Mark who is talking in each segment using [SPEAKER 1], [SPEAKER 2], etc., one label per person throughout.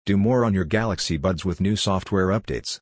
[SPEAKER 1] Do more on your Galaxy Buds with new software updates.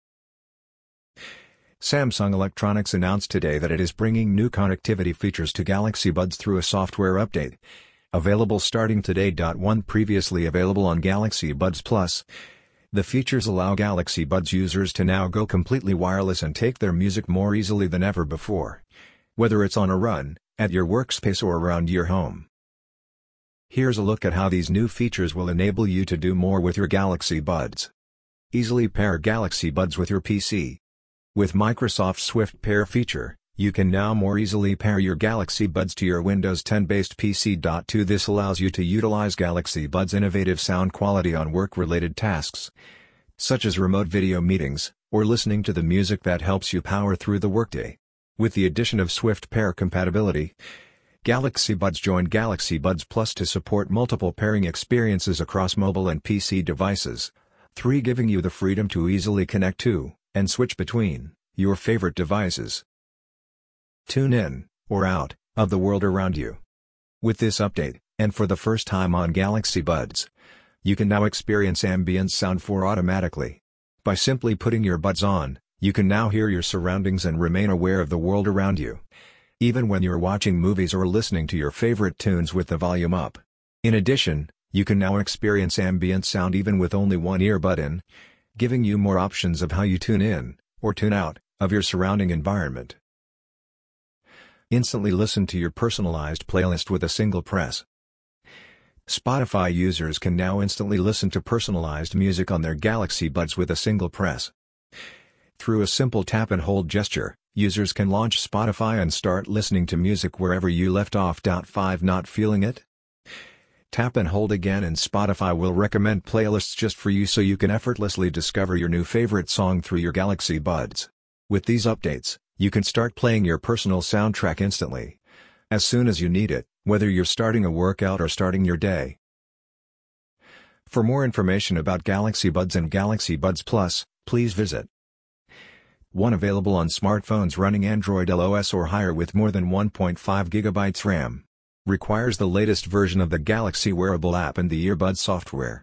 [SPEAKER 1] Samsung Electronics announced today that it is bringing new connectivity features to Galaxy Buds through a software update. Available starting today. One previously available on Galaxy Buds Plus. The features allow Galaxy Buds users to now go completely wireless and take their music more easily than ever before. Whether it's on a run, at your workspace or around your home. Here's a look at how these new features will enable you to do more with your Galaxy Buds. Easily pair Galaxy Buds with your PC. With Microsoft's Swift Pair feature, you can now more easily pair your Galaxy Buds to your Windows 10-based PC. This allows you to utilize Galaxy Buds' innovative sound quality on work-related tasks, such as remote video meetings, or listening to the music that helps you power through the workday. With the addition of Swift Pair compatibility, Galaxy Buds joined Galaxy Buds Plus to support multiple pairing experiences across mobile and PC devices. 3. Giving you the freedom to easily connect to, and switch between, your favorite devices. Tune in, or out, of the world around you. With this update, and for the first time on Galaxy Buds, you can now experience ambient sound automatically. By simply putting your buds on, you can now hear your surroundings and remain aware of the world around you, even when you're watching movies or listening to your favorite tunes with the volume up. In addition, you can now experience ambient sound even with only one earbud in, giving you more options of how you tune in, or tune out, of your surrounding environment. Instantly listen to your personalized playlist with a single press. Spotify users can now instantly listen to personalized music on their Galaxy Buds with a single press. Through a simple tap and hold gesture, users can launch Spotify and start listening to music wherever you left off. 5. Not feeling it? Tap and hold again and Spotify will recommend playlists just for you so you can effortlessly discover your new favorite song through your Galaxy Buds. With these updates, you can start playing your personal soundtrack instantly, as soon as you need it, whether you're starting a workout or starting your day. For more information about Galaxy Buds and Galaxy Buds Plus, please visit 1. Available on smartphones running Android LOS or higher with more than 1.5 GB RAM. Requires the latest version of the Galaxy Wearable app and the earbud software.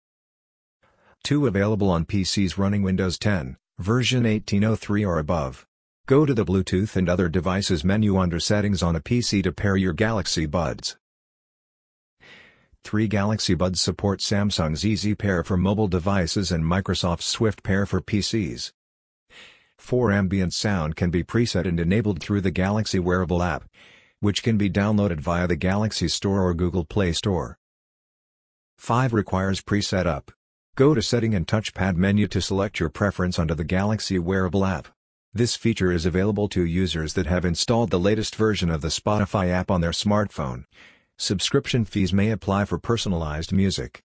[SPEAKER 1] 2. Available on PCs running Windows 10, version 1803 or above. Go to the Bluetooth and other devices menu under Settings on a PC to pair your Galaxy Buds. 3. Galaxy Buds support Samsung's Easy Pair for mobile devices and Microsoft's Swift Pair for PCs. 4. Ambient sound can be preset and enabled through the Galaxy Wearable app, which can be downloaded via the Galaxy Store or Google Play Store. 5. Requires pre-setup. Go to Setting and Touchpad menu to select your preference under the Galaxy Wearable app. This feature is available to users that have installed the latest version of the Spotify app on their smartphone. Subscription fees may apply for personalized music.